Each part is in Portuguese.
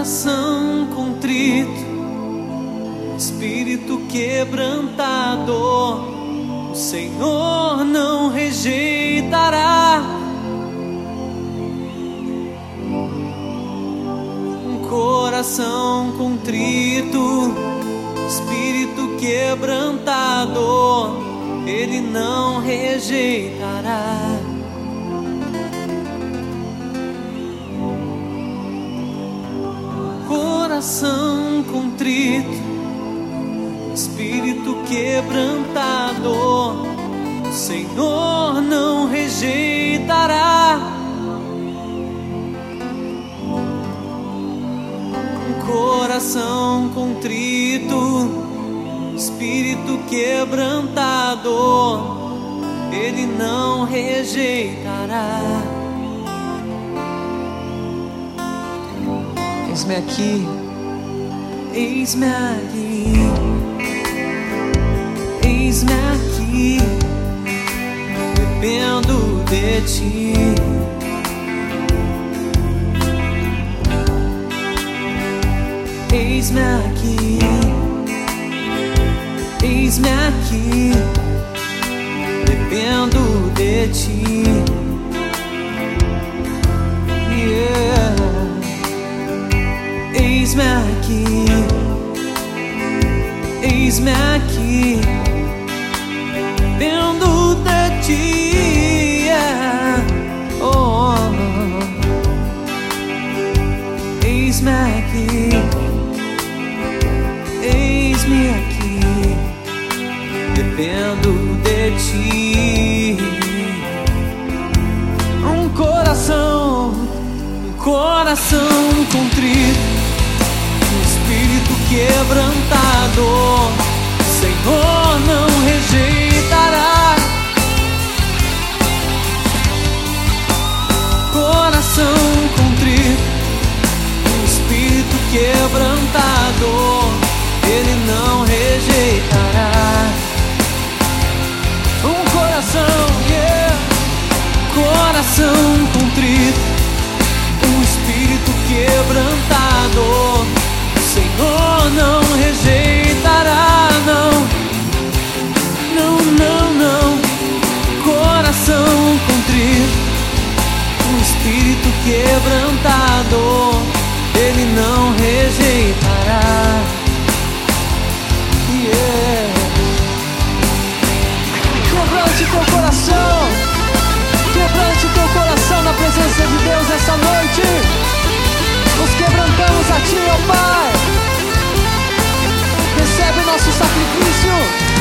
coração contrito, espírito quebrantado, o Senhor não rejeitará. Um coração contrito, espírito quebrantado, Ele não rejeitará. Coração contrito, espírito quebrantado, o Senhor não rejeitará. Coração contrito, espírito quebrantado, Ele não rejeitará. Eis-me aqui, eis-me aqui, eis-me aqui, dependo de Ti. Eis-me aqui, eis-me aqui, dependo de Ti. Yeah. Eis-me aqui, eis-me aqui, dependo de Ti. Yeah. Oh. Eis-me aqui, eis-me aqui, dependo de Ti. Um coração contrito, um espírito quebrantado, o Senhor não rejeitará. Coração contrito, um espírito quebrantado, Ele não rejeitará. Um coração, yeah. Coração contrito, um espírito quebrantado, o Senhor não rejeitará. Não, não, não, não. Coração contrito, um espírito quebrantado, Ele não rejeitará. Yeah. Quebrante teu coração, quebrante teu coração na presença de Deus essa noite. Nos quebrantamos a Ti, ó Pai. Recebe o nosso sacrifício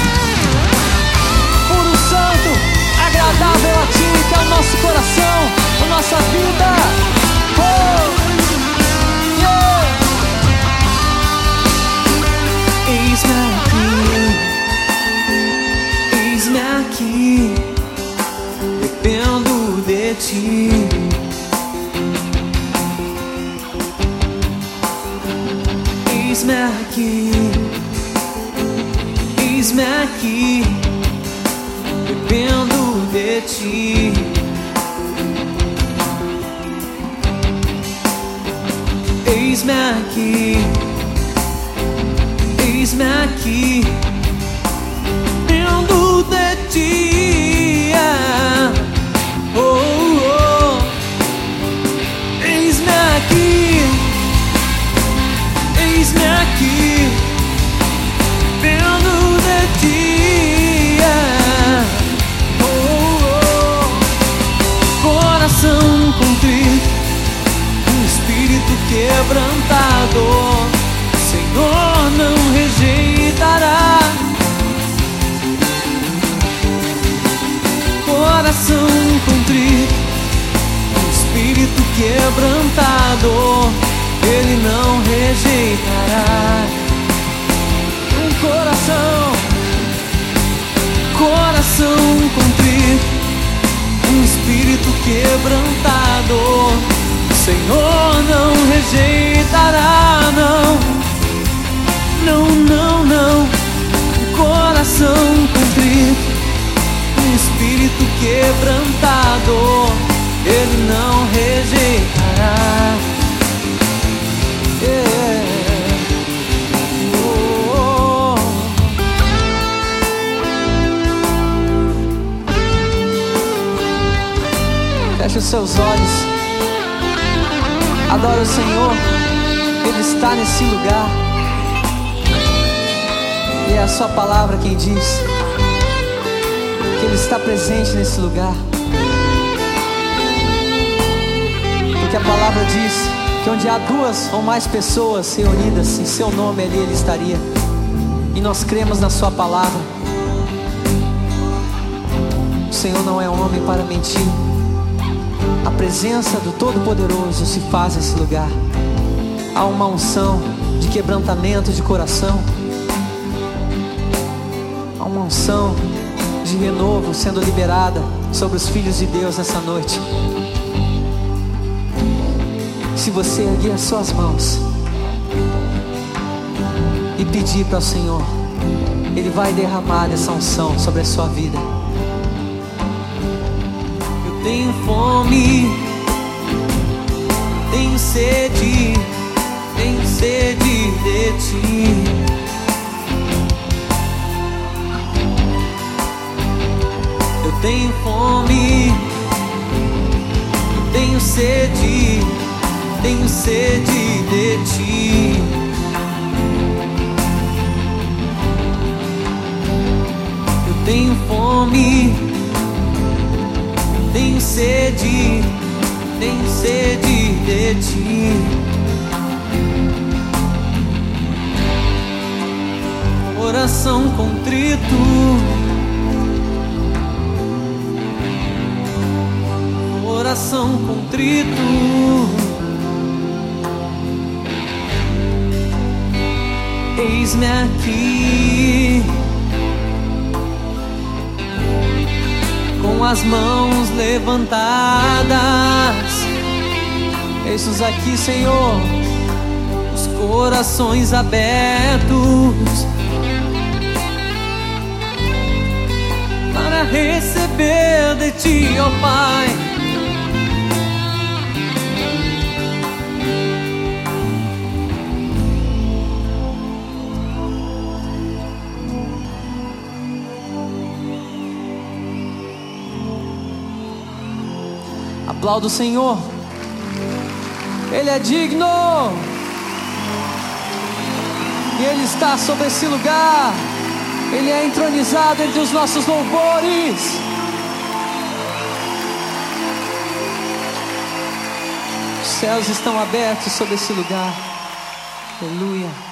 puro, santo, agradável a Ti, que é o nosso coração, a nossa vida. Oh, yeah. Eis-me aqui, eis-me aqui, dependo de Ti. Eis-me aqui, eis-me aqui, dependo de Ti. Eis-me aqui, eis-me aqui, dependo de Ti. Yeah. Oh, oh. Eis-me aqui, eis-me aqui, dependo de Ti. Yeah. Oh, oh. Coração contrito, um espírito quebrantado, o Senhor não rejeitará. Coração contrito, um espírito quebrantado, Ele não rejeitará. Um coração contrito, um espírito quebrantado, o Senhor não rejeitará. Não, não, não, não. Um coração contrito, um espírito quebrantado, Ele não rejeitará. Feche os seus olhos. Adore o Senhor. Ele está nesse lugar. E é a sua palavra quem diz que Ele está presente nesse lugar. Porque a palavra diz que onde há 2 ou mais pessoas reunidas em seu nome, ali Ele estaria. E nós cremos na sua palavra. O Senhor não é homem para mentir. A presença do Todo-Poderoso se faz nesse lugar. Há uma unção de quebrantamento de coração. Há uma unção de renovo sendo liberada sobre os filhos de Deus nessa noite. Se você erguer as suas mãos e pedir para o Senhor, Ele vai derramar essa unção sobre a sua vida. Eu tenho fome, tenho sede de Ti. Eu tenho fome, tenho sede de Ti. Eu tenho fome, tenho sede de Ti. Coração contrito, coração contrito. Eis-me aqui, com as mãos levantadas. Eis-nos aqui, Senhor, os corações abertos para receber de Ti, ó Pai. Aplauda o Senhor. Ele é digno. E Ele está sobre esse lugar. Ele é entronizado entre os nossos louvores. Os céus estão abertos sobre esse lugar. Aleluia.